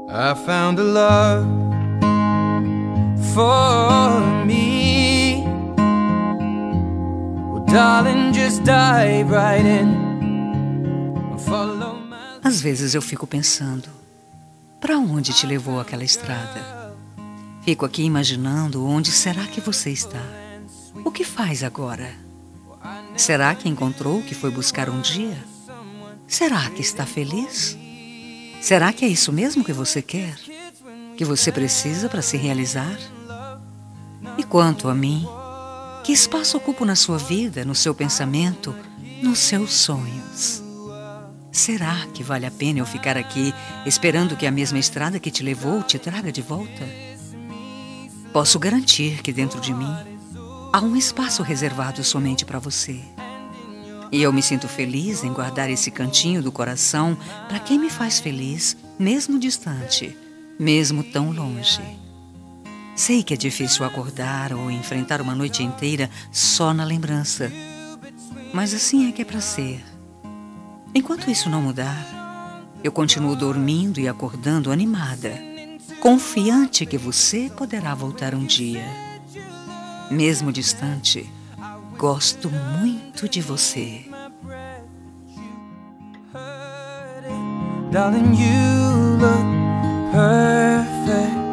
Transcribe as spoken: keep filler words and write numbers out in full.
I found a love for me. Well, darling, just dive right in. Follow my... Às vezes eu fico pensando, para onde te levou aquela estrada? Fico aqui imaginando onde será que você está. O que faz agora? Será que encontrou o que foi buscar um dia? Será que está feliz? Será que é isso mesmo que você quer? Que você precisa para se realizar? E quanto a mim, que espaço ocupo na sua vida, no seu pensamento, nos seus sonhos? Será que vale a pena eu ficar aqui esperando que a mesma estrada que te levou te traga de volta? Posso garantir que dentro de mim há um espaço reservado somente para você. E eu me sinto feliz em guardar esse cantinho do coração para quem me faz feliz, mesmo distante, mesmo tão longe. Sei que é difícil acordar ou enfrentar uma noite inteira só na lembrança, mas assim é que é para ser. Enquanto isso não mudar, eu continuo dormindo e acordando animada, confiante que você poderá voltar um dia. Mesmo distante, gosto muito de você. Darling, you look perfect.